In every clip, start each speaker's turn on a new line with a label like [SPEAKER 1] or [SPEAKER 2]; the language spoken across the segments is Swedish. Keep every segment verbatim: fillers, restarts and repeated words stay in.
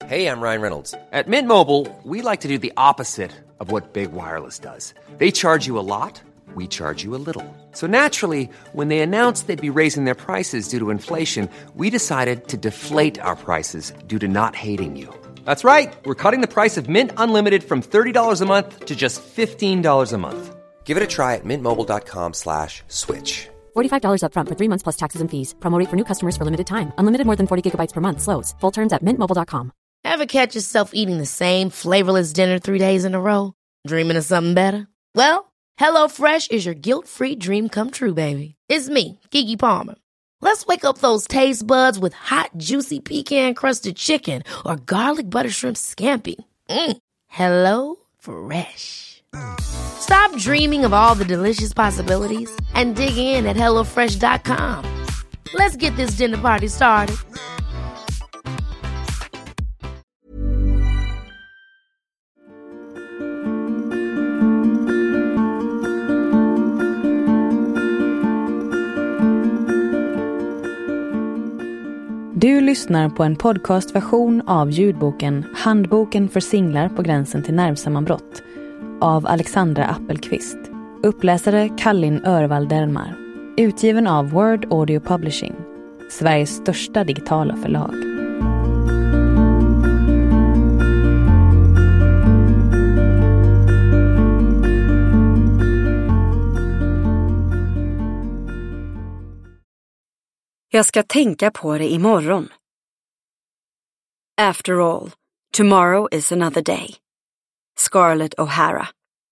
[SPEAKER 1] Hey, I'm Ryan Reynolds. At Mint Mobile, we like to do the opposite of what Big Wireless does. They charge you a lot, we charge you a little. So naturally, when they announced they'd be raising their prices due to inflation, we decided to deflate our prices due to not hating you. That's right. We're cutting the price of Mint Unlimited from thirty dollars a month to just fifteen dollars a month. Give it a try at mintmobile.com slash switch.
[SPEAKER 2] forty-five dollars up front for three months plus taxes and fees. Promo rate for new customers for limited time. Unlimited more than forty gigabytes per month. Slows full terms at mint mobile dot com.
[SPEAKER 3] Ever catch yourself eating the same flavorless dinner three days in a row? Dreaming of something better? Well, HelloFresh is your guilt-free dream come true, baby. It's me, Keke Palmer. Let's wake up those taste buds with hot, juicy pecan-crusted chicken or garlic butter shrimp scampi. Mm. Hello Fresh. Stop dreaming of all the delicious possibilities and dig in at hello fresh dot com. Let's get this dinner party started.
[SPEAKER 4] Du lyssnar på en podcastversion av ljudboken Handboken för singlar på gränsen till nervsammanbrott av Alexandra Appelqvist. Uppläsare Kallin Örvald Dermar. Utgiven av Word Audio Publishing, Sveriges största digitala förlag.
[SPEAKER 5] Jag ska tänka på det imorgon. After all, tomorrow is another day. Scarlett O'Hara.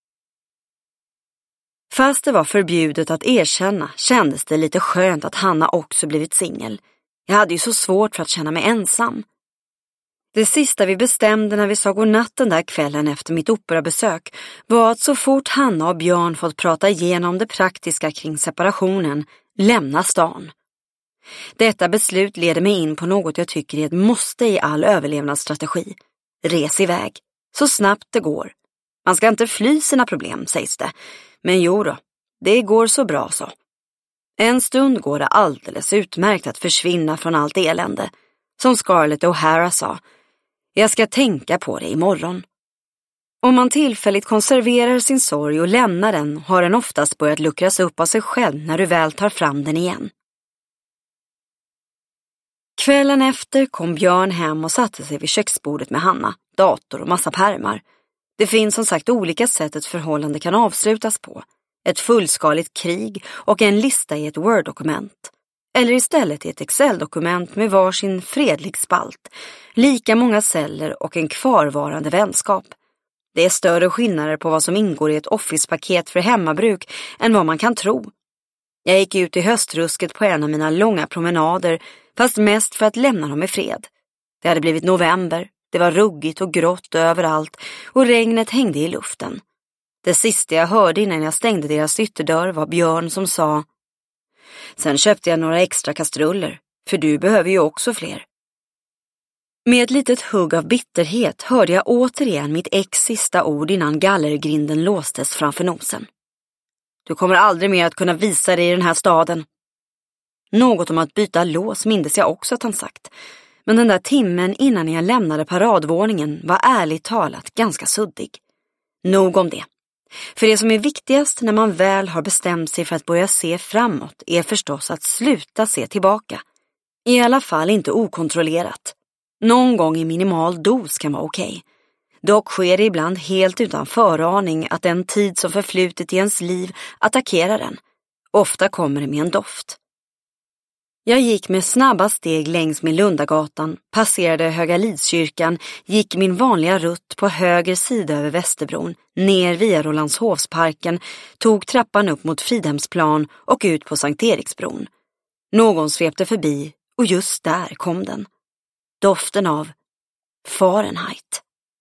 [SPEAKER 5] Fast det var förbjudet att erkänna kändes det lite skönt att Hanna också blivit singel. Jag hade ju så svårt för att känna mig ensam. Det sista vi bestämde när vi sa godnatt den där kvällen efter mitt operabesök var att så fort Hanna och Björn fått prata igenom det praktiska kring separationen, lämna stan. Detta beslut leder mig in på något jag tycker är ett måste i all överlevnadsstrategi. Res iväg, så snabbt det går. Man ska inte fly sina problem, sägs det. Men jo då, det går så bra så. En stund går det alldeles utmärkt att försvinna från allt elände. Som Scarlett O'Hara sa, jag ska tänka på det imorgon. Om man tillfälligt konserverar sin sorg och lämnar den har den oftast börjat luckras upp av sig själv när du väl tar fram den igen. Kvällen efter kom Björn hem och satte sig vid köksbordet med Hanna, dator och massa pärmar. Det finns som sagt olika sätt ett förhållande kan avslutas på. Ett fullskaligt krig och en lista i ett Word-dokument. Eller istället i ett Excel-dokument med varsin fredlig spalt. Lika många celler och en kvarvarande vänskap. Det är större skillnader på vad som ingår i ett Office-paket för hemmabruk än vad man kan tro. Jag gick ut i höstrusket på en av mina långa promenader, fast mest för att lämna dem i fred. Det hade blivit november, det var ruggigt och grått överallt och regnet hängde i luften. Det sista jag hörde innan jag stängde deras ytterdörr var Björn som sa: sen köpte jag några extra kastruller, för du behöver ju också fler. Med ett litet hugg av bitterhet hörde jag återigen mitt ex sista ord innan gallergrinden låstes framför nosen. Du kommer aldrig mer att kunna visa dig i den här staden. Något om att byta lås mindes jag också att han sagt. Men den där timmen innan jag lämnade paradvåningen var ärligt talat ganska suddig. Nog om det. För det som är viktigast när man väl har bestämt sig för att börja se framåt är förstås att sluta se tillbaka. I alla fall inte okontrollerat. Någon gång i minimal dos kan vara okej. Dock sker det ibland helt utan föraning att den tid som förflutit i ens liv attackerar den. Ofta kommer det med en doft. Jag gick med snabba steg längs med Lundagatan, passerade Höga Lidskyrkan, gick min vanliga rutt på höger sida över Västerbron, ner via Rålambshovsparken, tog trappan upp mot Fridhemsplan och ut på Sankt Eriksbron. Någon svepte förbi och just där kom den. Doften av Fahrenheit.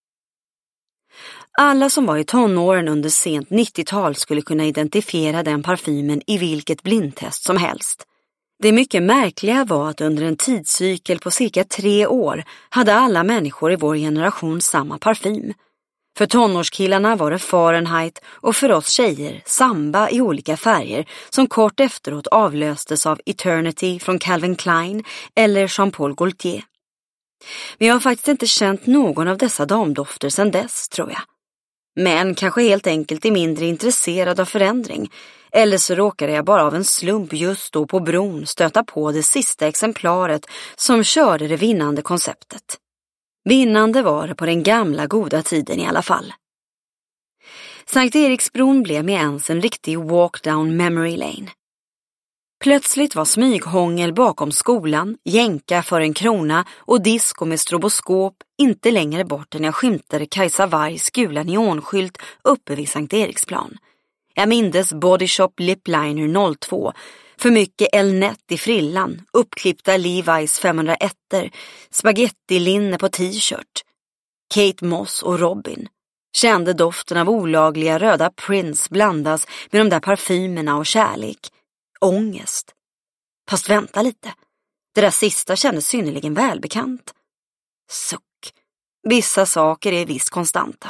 [SPEAKER 5] Alla som var i tonåren under sent nittiotal skulle kunna identifiera den parfymen i vilket blindtest som helst. Det mycket märkliga var att under en tidscykel på cirka tre år hade alla människor i vår generation samma parfym. För tonårskillarna var det Fahrenheit och för oss tjejer Samba i olika färger som kort efteråt avlöstes av Eternity från Calvin Klein eller Jean Paul Gaultier. Men jag har faktiskt inte känt någon av dessa damdofter sedan dess, tror jag. Men kanske helt enkelt är mindre intresserad av förändring. Eller så råkade jag bara av en slump just då på bron stöta på det sista exemplaret som körde det vinnande konceptet. Vinnande var det på den gamla goda tiden i alla fall. Sankt Eriksbron blev med ens en riktig walk down memory lane. Plötsligt var smyghångel bakom skolan, jänka för en krona och disco med stroboskop inte längre bort än jag skymtade Kajsa Wargs gula neonskylt uppe vid Sankt Eriksplan. Jag mindes Body Shop Lip Liner noll två, för mycket Elnet i frillan, uppklippta Levi's femhundraett, spagettilinne på t-shirt, Kate Moss och Robin. Kände doften av olagliga röda Prince blandas med de där parfymerna och kärlek. Ångest. Fast vänta lite. Det där sista kändes synnerligen välbekant. Suck. Vissa saker är visst konstanta.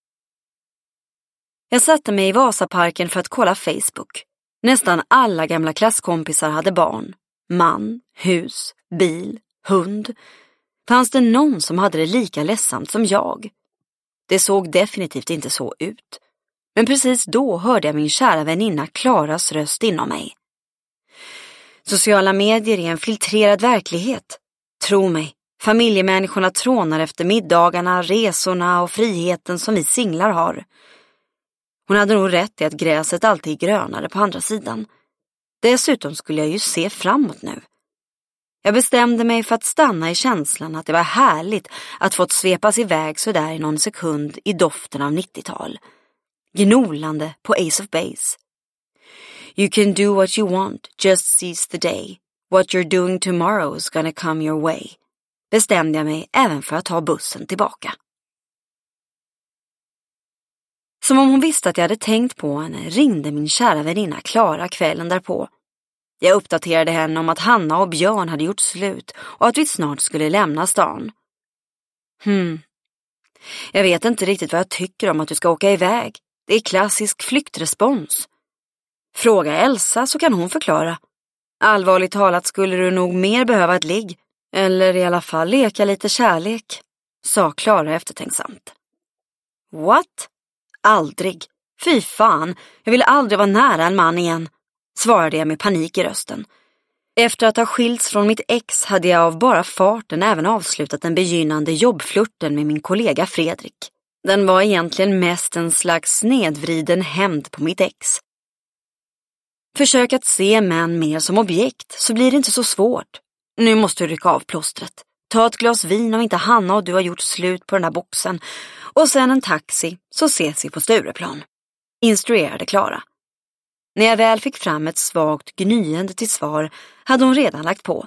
[SPEAKER 5] Jag satte mig i Vasaparken för att kolla Facebook. Nästan alla gamla klasskompisar hade barn. Man, hus, bil, hund. Fanns det någon som hade det lika ledsamt som jag? Det såg definitivt inte så ut. Men precis då hörde jag min kära väninna Klaras röst inom mig. Sociala medier är en filtrerad verklighet. Tro mig, familjemänniskorna trånar efter middagarna, resorna och friheten som vi singlar har. Hon hade nog rätt i att gräset alltid är grönare på andra sidan. Dessutom skulle jag ju se framåt nu. Jag bestämde mig för att stanna i känslan att det var härligt att fått svepas iväg så där i någon sekund i doften av nittiotal. Gnolande på Ace of Base. You can do what you want, just seize the day. What you're doing tomorrow is gonna come your way. Bestämde jag mig även för att ta bussen tillbaka. Som om hon visste att jag hade tänkt på henne ringde min kära väninna Klara kvällen därpå. Jag uppdaterade henne om att Hanna och Björn hade gjort slut och att vi snart skulle lämna stan. Hmm. Jag vet inte riktigt vad jag tycker om att du ska åka iväg. Det är klassisk flyktrespons. Fråga Elsa så kan hon förklara. Allvarligt talat skulle du nog mer behöva ett ligg. Eller i alla fall leka lite kärlek, sa Klara eftertänksamt. What? Aldrig. Fy fan, jag vill aldrig vara nära en man igen, svarade jag med panik i rösten. Efter att ha skilts från mitt ex hade jag av bara farten även avslutat den begynnande jobbflirten med min kollega Fredrik. Den var egentligen mest en slags snedvriden hämnd på mitt ex. Försök att se män mer som objekt så blir det inte så svårt. Nu måste du rycka av plåstret. Ta ett glas vin om inte Hanna och du har gjort slut på den där boxen. Och sen en taxi så ses vi på Stureplan. Instruerade Klara. När jag väl fick fram ett svagt gnyende till svar hade hon redan lagt på.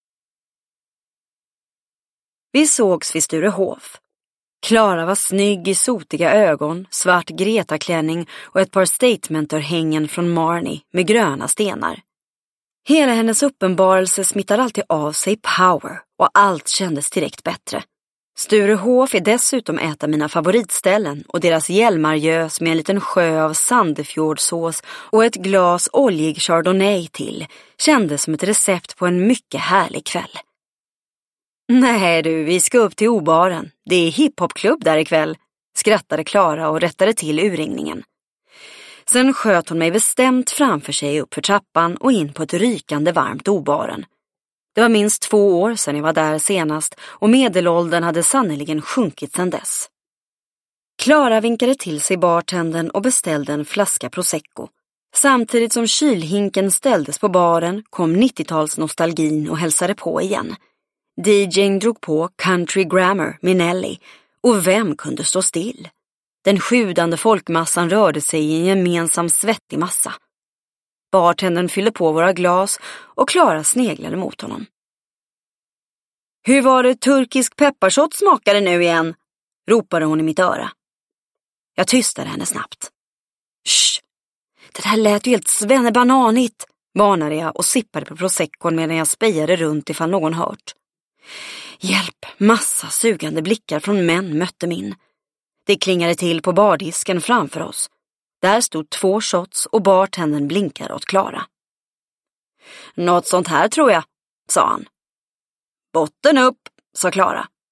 [SPEAKER 5] Vi sågs vid Sturehof. Klara var snygg i sotiga ögon, svart Greta-klänning och ett par statementörhängen från Marnie med gröna stenar. Hela hennes uppenbarelse smittar alltid av sig power och allt kändes direkt bättre. Sturehof är dessutom ett av mina favoritställen och deras hjälmargös med en liten sjö av Sandefjordsås och ett glas oljig chardonnay till kändes som ett recept på en mycket härlig kväll. Nej du, vi ska upp till O-baren. Det är hiphopklubb där ikväll, skrattade Klara och rättade till urringningen. Sen sköt hon mig bestämt framför sig upp för trappan och in på ett rykande varmt O-baren. Det var minst två år sedan jag var där senast och medelåldern hade sannoliken sjunkit sedan dess. Klara vinkade till sig bartendern och beställde en flaska prosecco. Samtidigt som kylhinken ställdes på baren kom nittiotalsnostalgin och hälsade på igen. D J:n drog på Country Grammar med Nelly och vem kunde stå still? Den sjudande folkmassan rörde sig i en gemensam svettig massa. Bartendern fyllde på våra glas och Klara sneglade mot honom. Hur var det turkisk pepparshot smakade nu igen? Ropade hon i mitt öra. Jag tystade henne snabbt. Shh, det här lät ju helt svennebananigt, varnade jag och sippade på proseccon medan jag spejade runt ifall någon hört. Hjälp, massa sugande blickar från män mötte min. Det klingade till på bardisken framför oss. Där stod två shots och bartendern blinkade åt Klara. Något sånt här tror jag, sa han. Botten upp, sa Klara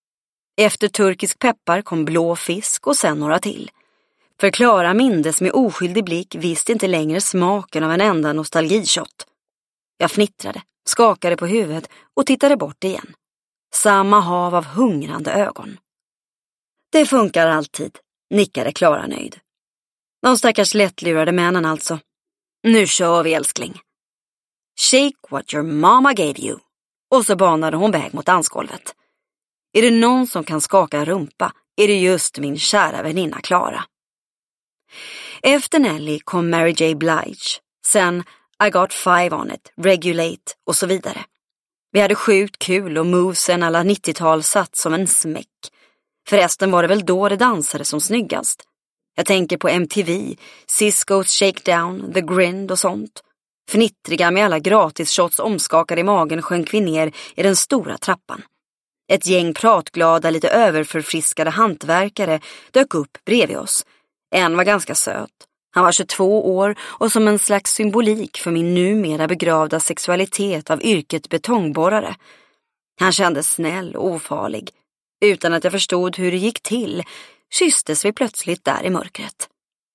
[SPEAKER 5] Efter turkisk peppar kom blå fisk och sen några till. För Klara mindes med oskyldig blick visste inte längre smaken av en enda nostalgishot. Jag fnittrade, skakade på huvudet och tittade bort igen. Samma hav av hungrande ögon. Det funkar alltid, nickade Klara nöjd. De stackars lättlurade männen alltså. Nu kör vi, älskling. Shake what your mama gave you. Och så banade hon väg mot dansgolvet. Är det någon som kan skaka rumpa är det just min kära väninna Klara. Efter Nelly kom Mary J. Blige. Sen I got five on it, regulate och så vidare. Vi hade sjukt kul och movesen alla nittiotal satt som en smäck. Förresten var det väl då det dansade som snyggast. Jag tänker på M T V, Cisco's Shakedown, The Grind och sånt. Fnittriga med alla gratis shots omskakade i magen sjönk vi ner i den stora trappan. Ett gäng pratglada, lite överförfriskade hantverkare dök upp bredvid oss. En var ganska söt. Han var tjugotvå år och som en slags symbolik för min numera begravda sexualitet av yrket betongborrare. Han kändes snäll och ofarlig. Utan att jag förstod hur det gick till kysstes vi plötsligt där i mörkret.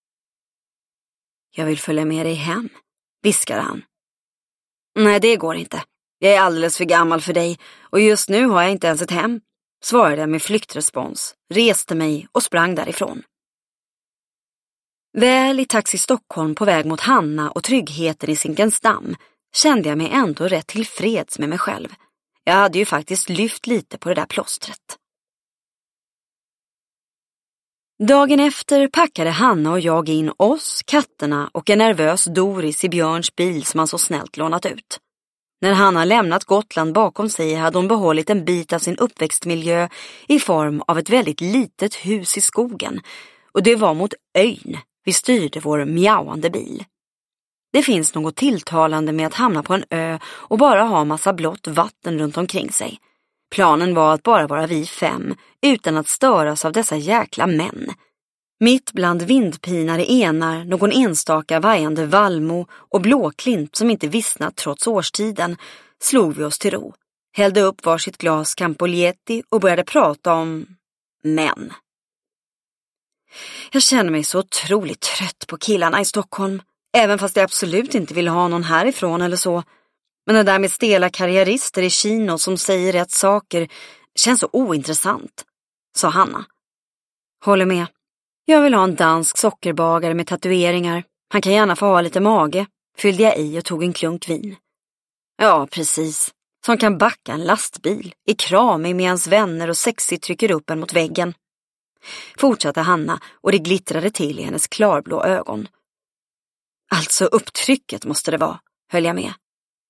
[SPEAKER 5] Jag vill följa med dig hem, viskade han. Nej, det går inte. Jag är alldeles för gammal för dig och just nu har jag inte ens ett hem, svarade jag med flyktrespons, reste mig och sprang därifrån. Väl i Taxi Stockholm på väg mot Hanna och tryggheten i Zinkensdamm kände jag mig ändå rätt tillfreds med mig själv. Jag hade ju faktiskt lyft lite på det där plåstret. Dagen efter packade Hanna och jag in oss, katterna och en nervös Doris i Björns bil som han så snällt lånat ut. När Hanna lämnat Gotland bakom sig hade hon behållit en bit av sin uppväxtmiljö i form av ett väldigt litet hus i skogen, och det var mot ön vi styrde vår mjauande bil. Det finns något tilltalande med att hamna på en ö och bara ha massa blått vatten runt omkring sig. Planen var att bara vara vi fem, utan att störas av dessa jäkla män. Mitt bland vindpinade enar, någon enstaka vajande vallmo och blåklint som inte vissnat trots årstiden, slog vi oss till ro, hällde upp varsitt glas Campoglietti och började prata om män. Jag känner mig så otroligt trött på killarna i Stockholm, även fast jag absolut inte vill ha någon härifrån eller så. Men det där med stela karriärister i Kina som säger rätt saker känns så ointressant, sa Hanna. Håller med. Jag vill ha en dansk sockerbagare med tatueringar. Han kan gärna få ha lite mage, fyllde jag i och tog en klunk vin. Ja, precis. Som kan backa en lastbil i kramig med hans vänner och sexigt trycker upp en mot väggen. Fortsatte Hanna och det glittrade till i hennes klarblå ögon. Alltså upptrycket måste det vara, höll jag med.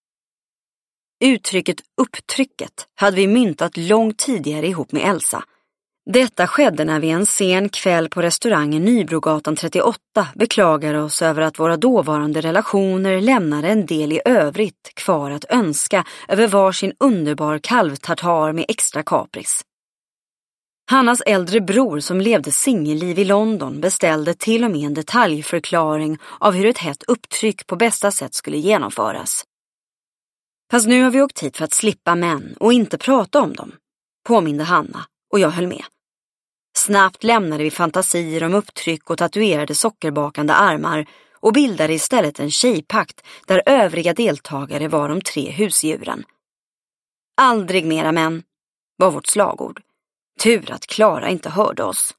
[SPEAKER 5] Uttrycket upptrycket hade vi myntat långt tidigare ihop med Elsa. Detta skedde när vi en sen kväll på restaurangen Nybrogatan trettioåtta beklagade oss över att våra dåvarande relationer lämnade en del i övrigt kvar att önska över varsin underbar kalvtartar med extra kapris. Hannas äldre bror som levde singelliv i London beställde till och med en detaljförklaring av hur ett hett upptryck på bästa sätt skulle genomföras. Fast nu har vi åkt hit för att slippa män och inte prata om dem, påminde Hanna och jag höll med. Snabbt lämnade vi fantasier om upptryck och tatuerade sockerbakande armar och bildade istället en tjejpakt där övriga deltagare var de tre husdjuren. Aldrig mera män var vårt slagord. Tur att Klara inte hörde oss.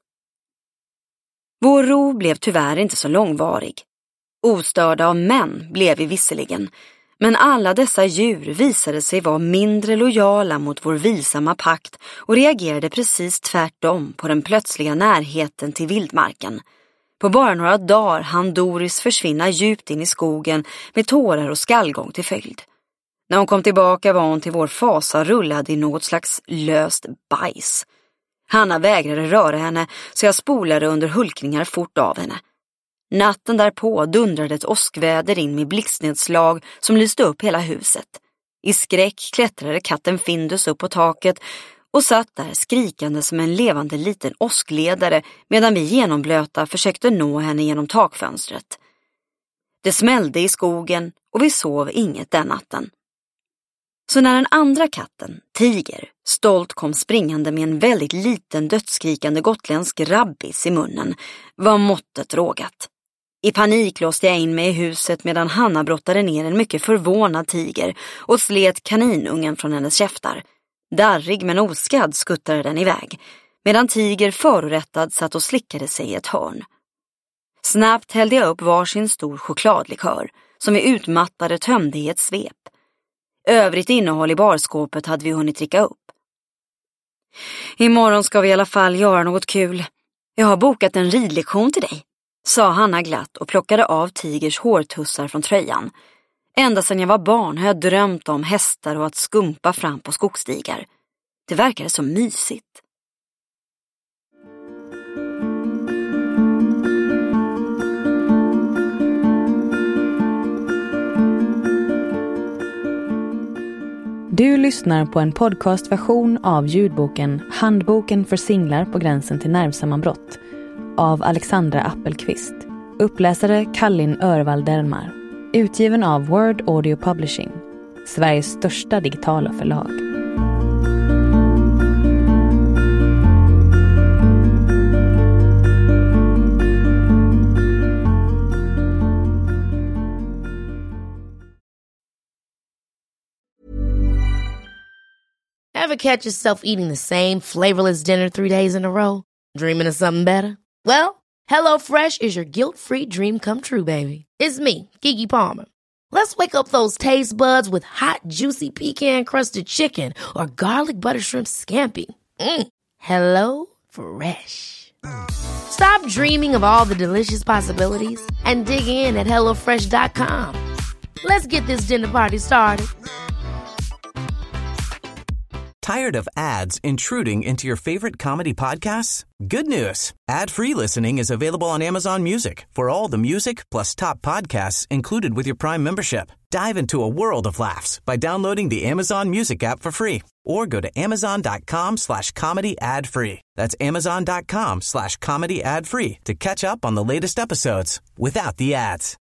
[SPEAKER 5] Vår ro blev tyvärr inte så långvarig. Ostörda av män blev vi visserligen, men alla dessa djur visade sig vara mindre lojala mot vår vilsamma pakt och reagerade precis tvärtom på den plötsliga närheten till vildmarken. På bara några dagar hann Doris försvinna djupt in i skogen med tårar och skallgång till följd. När hon kom tillbaka var hon till vår fasa rullad i något slags löst bajs. Hanna vägrade röra henne så jag spolade under hulkningar fort av henne. Natten därpå dundrade ett åskväder in med blixtnedslag som lyste upp hela huset. I skräck klättrade katten Findus upp på taket och satt där skrikande som en levande liten åskledare medan vi genomblöta försökte nå henne genom takfönstret. Det smällde i skogen och vi sov inget den natten. Så när den andra katten, Tiger, stolt kom springande med en väldigt liten dödsskrikande gotländsk rabbis i munnen, var måttet rågat. I panik låste jag in mig i huset medan Hanna brottade ner en mycket förvånad Tiger och slet kaninungen från hennes käftar. Darrig men oskadd skuttade den iväg, medan Tiger förorättad satt och slickade sig i ett hörn. Snabbt hällde jag upp varsin stor chokladlikör, som vi utmattade tömde i ett svep. Övrigt innehåll i barskåpet hade vi hunnit dricka upp. Imorgon ska vi i alla fall göra något kul. Jag har bokat en ridlektion till dig, sa Hanna glatt och plockade av Tigers hårtussar från tröjan. Ända sedan jag var barn har jag drömt om hästar och att skumpa fram på skogsstigar. Det verkade så mysigt.
[SPEAKER 4] Du lyssnar på en podcastversion av ljudboken Handboken för singlar på gränsen till nervsammanbrott av Alexandra Appelqvist. Uppläsare Kallin Örvald Dermar. Utgiven av Word Audio Publishing, Sveriges största digitala förlag.
[SPEAKER 3] Ever catch yourself eating the same flavorless dinner three days in a row? Dreaming of something better? Well, HelloFresh is your guilt-free dream come true, baby. It's me, Keke Palmer. Let's wake up those taste buds with hot, juicy pecan-crusted chicken or garlic butter shrimp scampi. Mm. Hello Fresh. Stop dreaming of all the delicious possibilities and dig in at hello fresh dot com. Let's get this dinner party started.
[SPEAKER 6] Tired of ads intruding into your favorite comedy podcasts? Good news. Ad-free listening is available on Amazon Music for all the music plus top podcasts included with your Prime membership. Dive into a world of laughs by downloading the Amazon Music app for free or go to amazon.com slash comedy ad free. That's amazon.com slash comedy ad free to catch up on the latest episodes without the ads.